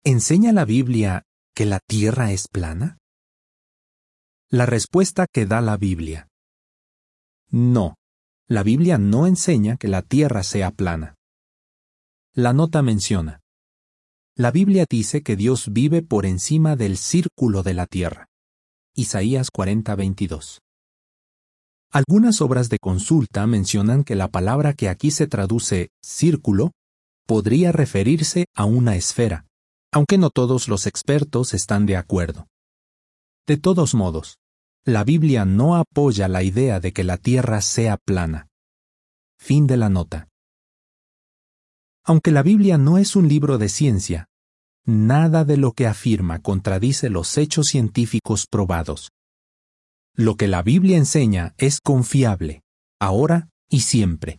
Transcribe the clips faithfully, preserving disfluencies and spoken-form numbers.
¿Enseña la Biblia que la Tierra es plana? La respuesta que da la Biblia. No, la Biblia no enseña que la Tierra sea plana. La nota menciona: la Biblia dice que Dios vive por encima del círculo de la Tierra. Isaías cuarenta, veintidós. Algunas obras de consulta mencionan que la palabra que aquí se traduce círculo podría referirse a una esfera, aunque no todos los expertos están de acuerdo. De todos modos, la Biblia no apoya la idea de que la Tierra sea plana. Fin de la nota. Aunque la Biblia no es un libro de ciencia, nada de lo que afirma contradice los hechos científicos probados. Lo que la Biblia enseña es confiable, ahora y siempre.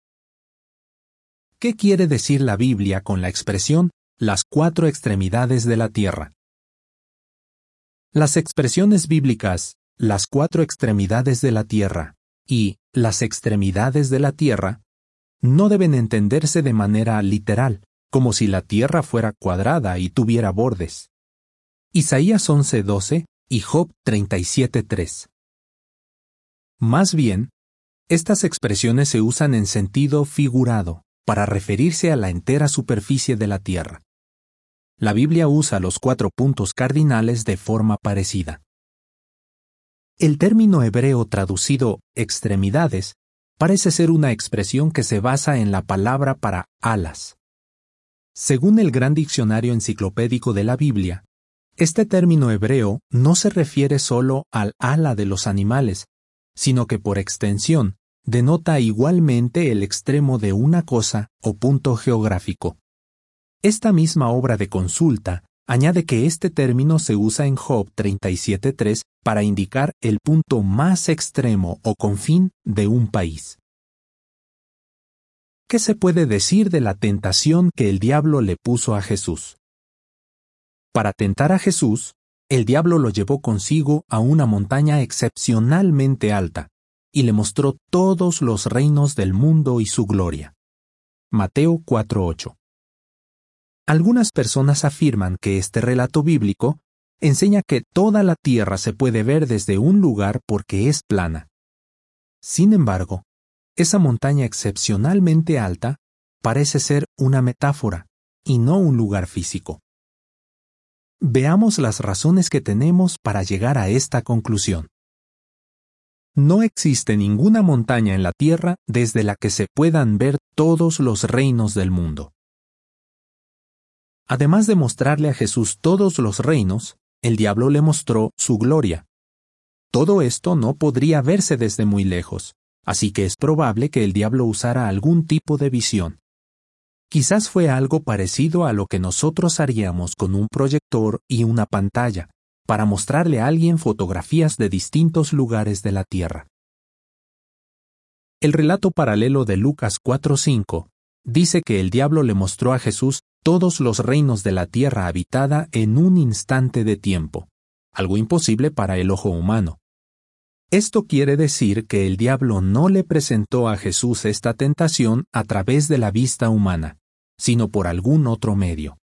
¿Qué quiere decir la Biblia con la expresión las cuatro extremidades de la tierra? Las expresiones bíblicas las cuatro extremidades de la tierra y las extremidades de la tierra no deben entenderse de manera literal, como si la tierra fuera cuadrada y tuviera bordes. Isaías once, doce y Job treinta y siete, tres. Más bien, estas expresiones se usan en sentido figurado para referirse a la entera superficie de la tierra. La Biblia usa los cuatro puntos cardinales de forma parecida. El término hebreo traducido extremidades parece ser una expresión que se basa en la palabra para alas. Según el Gran Diccionario Enciclopédico de la Biblia, este término hebreo no se refiere solo al ala de los animales, sino que por extensión denota igualmente el extremo de una cosa o punto geográfico. Esta misma obra de consulta añade que este término se usa en Job treinta y siete, tres para indicar el punto más extremo o confín de un país. ¿Qué se puede decir de la tentación que el diablo le puso a Jesús? Para tentar a Jesús, el diablo lo llevó consigo a una montaña excepcionalmente alta y le mostró todos los reinos del mundo y su gloria. Mateo cuatro, ocho. Algunas personas afirman que este relato bíblico enseña que toda la tierra se puede ver desde un lugar porque es plana. Sin embargo, esa montaña excepcionalmente alta parece ser una metáfora y no un lugar físico. Veamos las razones que tenemos para llegar a esta conclusión. No existe ninguna montaña en la tierra desde la que se puedan ver todos los reinos del mundo. Además de mostrarle a Jesús todos los reinos, el diablo le mostró su gloria. Todo esto no podría verse desde muy lejos, así que es probable que el diablo usara algún tipo de visión. Quizás fue algo parecido a lo que nosotros haríamos con un proyector y una pantalla, para mostrarle a alguien fotografías de distintos lugares de la tierra. El relato paralelo de Lucas cuatro, cinco dice que el diablo le mostró a Jesús todos los reinos de la tierra habitada en un instante de tiempo, algo imposible para el ojo humano. Esto quiere decir que el diablo no le presentó a Jesús esta tentación a través de la vista humana, sino por algún otro medio.